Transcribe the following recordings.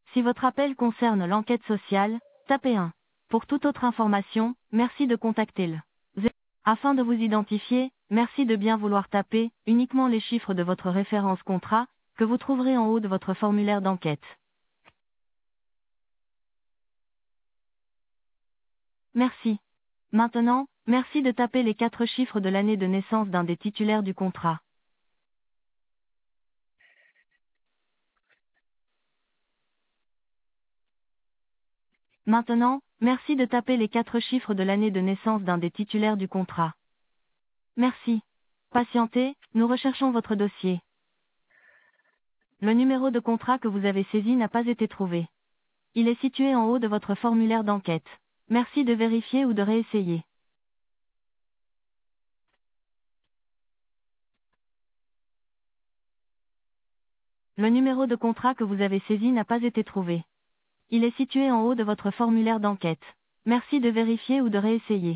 Si votre appel concerne l'enquête sociale, tapez 1. Pour toute autre information, merci de contacter le 0. Afin de vous identifier, merci de bien vouloir taper uniquement les chiffres de votre référence contrat, que vous trouverez en haut de votre formulaire d'enquête. Merci. Maintenant, merci de taper les 4 chiffres de l'année de naissance d'un des titulaires du contrat. Maintenant, merci de taper les 4 chiffres de l'année de naissance d'un des titulaires du contrat. Merci. Patientez, nous recherchons votre dossier. Le numéro de contrat que vous avez saisi n'a pas été trouvé. Il est situé en haut de votre formulaire d'enquête. Merci de vérifier ou de réessayer. Le numéro de contrat que vous avez saisi n'a pas été trouvé. Il est situé en haut de votre formulaire d'enquête. Merci de vérifier ou de réessayer.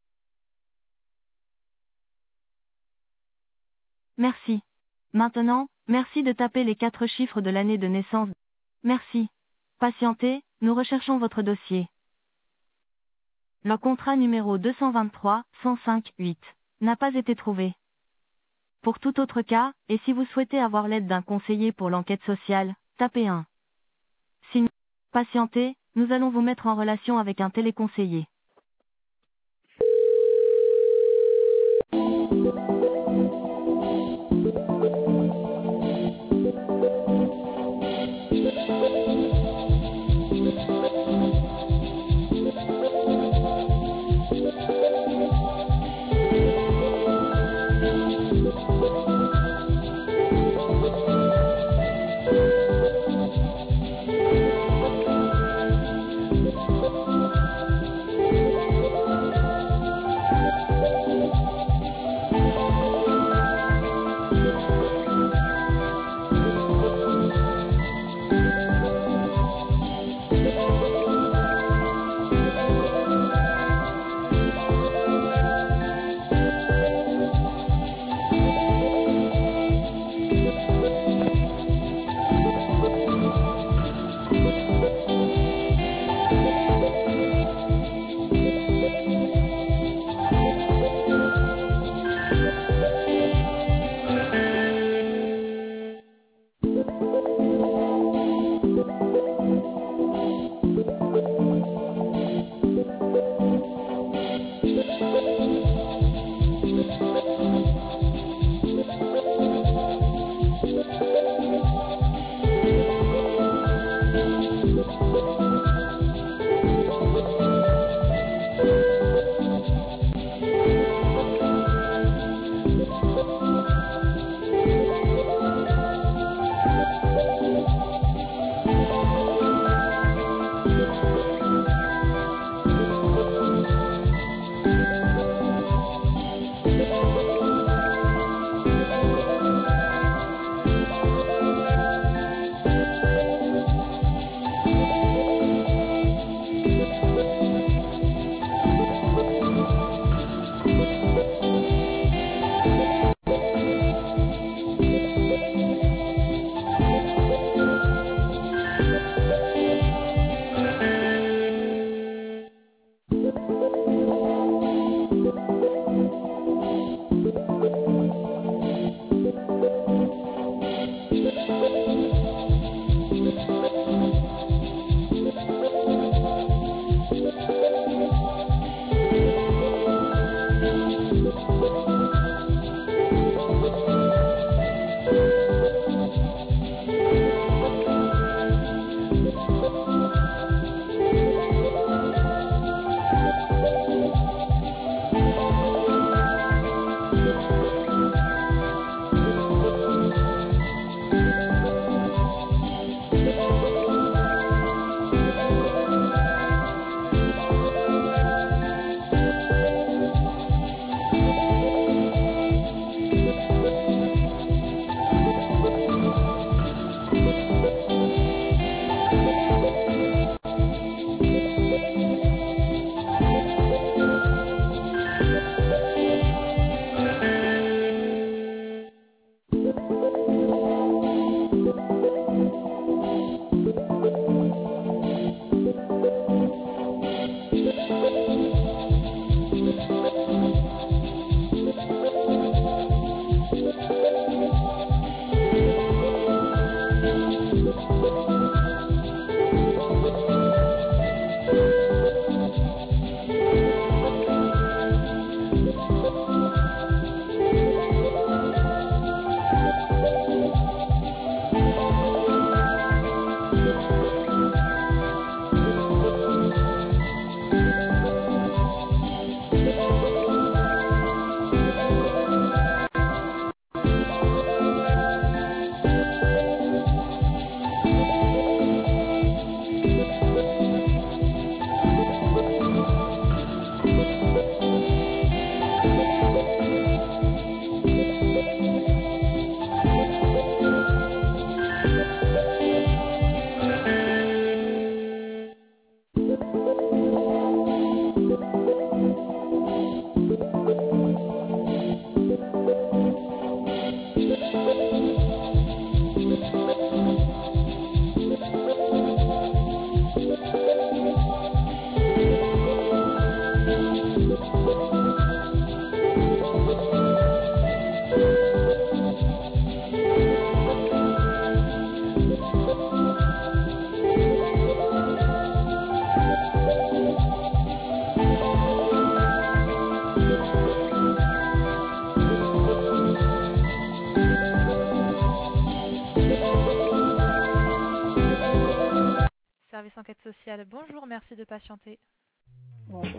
Merci. Maintenant, merci de taper les 4 chiffres de l'année de naissance. Merci. Patientez, nous recherchons votre dossier. Le contrat numéro 223-105-8 n'a pas été trouvé. Pour tout autre cas, et si vous souhaitez avoir l'aide d'un conseiller pour l'enquête sociale, tapez 1. Sinon, patientez, nous allons vous mettre en relation avec un téléconseiller. Service enquête sociale, bonjour, merci de patienter. Bonjour.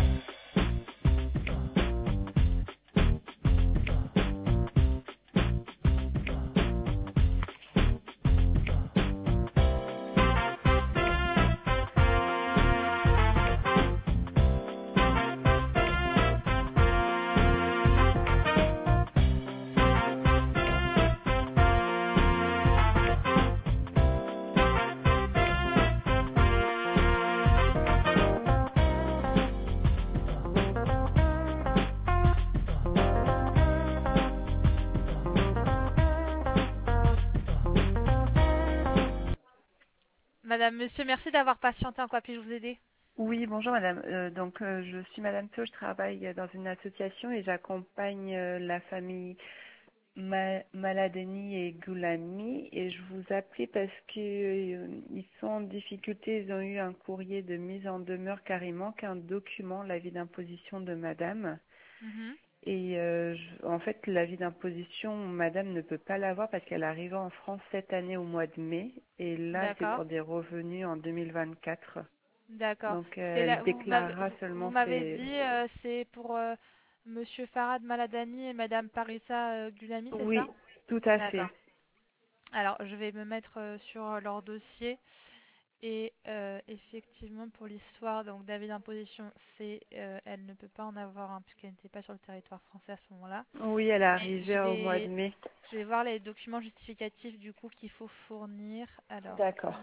Madame, monsieur, merci d'avoir patienté. En quoi puis-je vous aider? Oui, bonjour madame. Je suis madame Pio, je travaille dans une association et j'accompagne la famille Maladeni et Goulami et je vous appelais parce que ils sont en difficulté, ils ont eu un courrier de mise en demeure car il manque un document, l'avis d'imposition de madame. Mhm. Et en fait, l'avis d'imposition, madame ne peut pas l'avoir parce qu'elle est arrivée en France cette année au mois de mai et là, c'est D'accord, pour des revenus en 2024. d'accord. Donc, C'est elle là, déclarera vous seulement m'avez ses... dit, c'est pour Monsieur Farad Maladani et Madame Parissa Gulami, c'est Oui, ça? tout à fait. D'accord. Alors, je vais me mettre sur leur dossier. Et effectivement, pour l'histoire, donc d'avis d'imposition, elle ne peut pas en avoir un puisqu'elle n'était pas sur le territoire français à ce moment-là. Oui, elle est Mais arrivée au mois de mai. je vais voir les documents justificatifs du coup qu'il faut fournir. D'accord.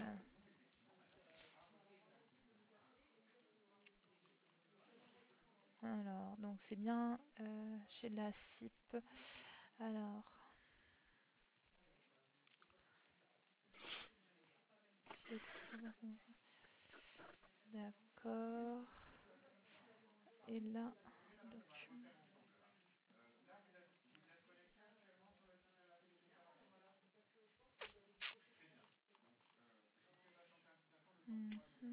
Alors, donc c'est bien chez la CIP. Alors, d'accord. Et là, document. Mhm.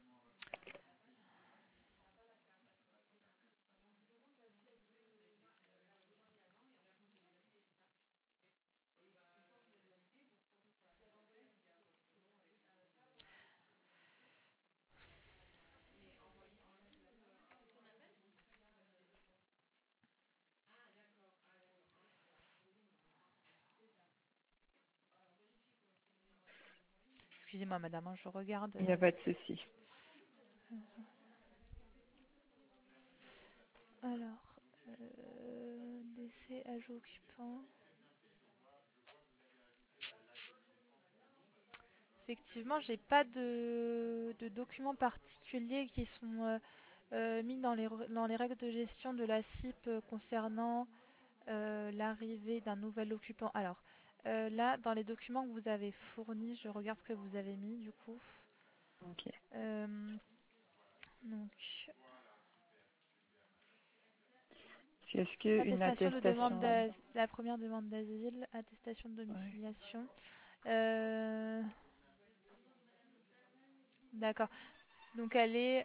Excusez-moi, madame, hein, je regarde. Il n'y a pas de souci. Alors, décès, ajout occupant. Effectivement, j'ai pas de documents particuliers qui sont mis dans les règles de gestion de la CIP concernant l'arrivée d'un nouvel occupant. Alors, là, dans les documents que vous avez fournis, je regarde ce que vous avez mis du coup. Ok. Euh, donc, Est-ce qu'une attestation de demande attestation... la première demande d'asile, attestation de Ouais. domiciliation. Euh, d'accord. Donc elle est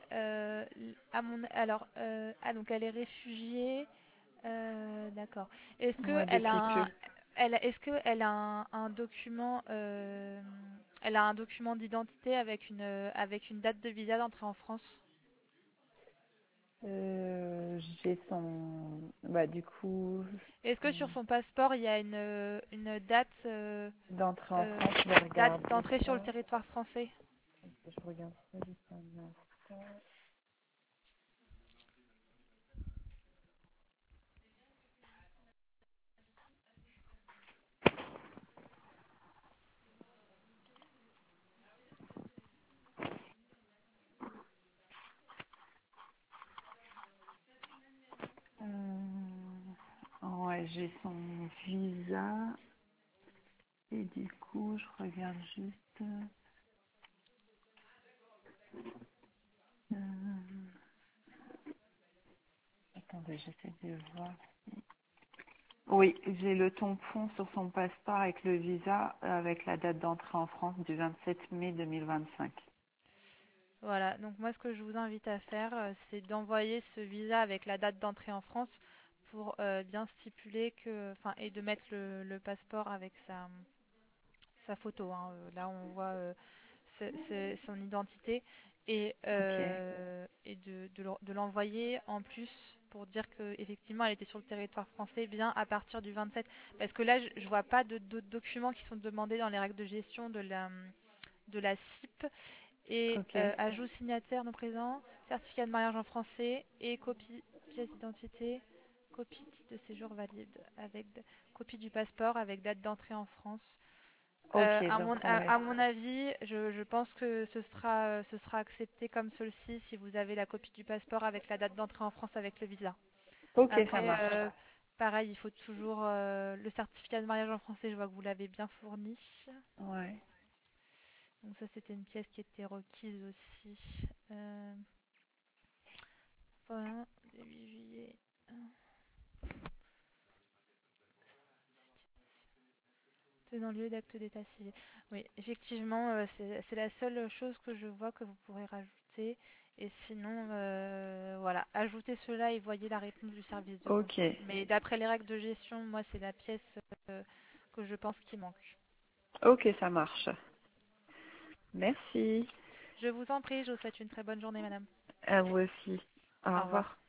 donc elle est réfugiée. D'accord. Est-ce que Ouais, elle a depuis peu. Est-ce qu'elle a un document, elle a un document d'identité avec une date de visa d'entrée en France? J'ai son, bah du coup, Est-ce que sur son son passeport, il y a une date, d'entrée en euh, France, je vais date regarder d'entrée sur le ça. territoire français? Je regarde ça juste un instant. Ouais, j'ai son visa et du coup, je regarde juste. euh, Attendez, j'essaie de voir. Oui, j'ai le tampon sur son passeport avec le visa avec la date d'entrée en France du 27 mai 2025. Voilà, donc moi ce que je vous invite à faire, c'est d'envoyer ce visa avec la date d'entrée en France pour bien stipuler que, enfin, et de mettre le passeport avec sa photo, hein. Là on voit son identité Ok, et de l'envoyer en plus pour dire que effectivement elle était sur le territoire français bien à partir du 27. Parce que là je vois pas d'autres documents qui sont demandés dans les règles de gestion de la CIP et ok, ajout signataire non présent, certificat de mariage en français et copie pièce d'identité, copie titre de séjour valide avec copie du passeport avec date d'entrée en France. ok, donc on met. À mon avis, je pense que ce sera accepté comme celle-ci si vous avez la copie du passeport avec la date d'entrée en France avec le visa. Ok, ça Après, marche. pareil, il faut toujours le certificat de mariage en français, je vois que vous l'avez bien fourni. Ouais. Donc ça, c'était une pièce qui était requise aussi. Euh, voilà, 8 juillet. Tenant lieu d'acte d'état civil. Oui, effectivement, c'est la seule chose que je vois que vous pourrez rajouter. Et sinon, voilà, ajoutez cela et voyez la réponse du service de Ok, contrôle. Mais d'après les règles de gestion, moi, c'est la pièce euh, que je pense qui manque. ok, ça marche. Merci. Je vous en prie, je vous souhaite une très bonne journée, madame. À vous aussi. Au Au revoir. revoir.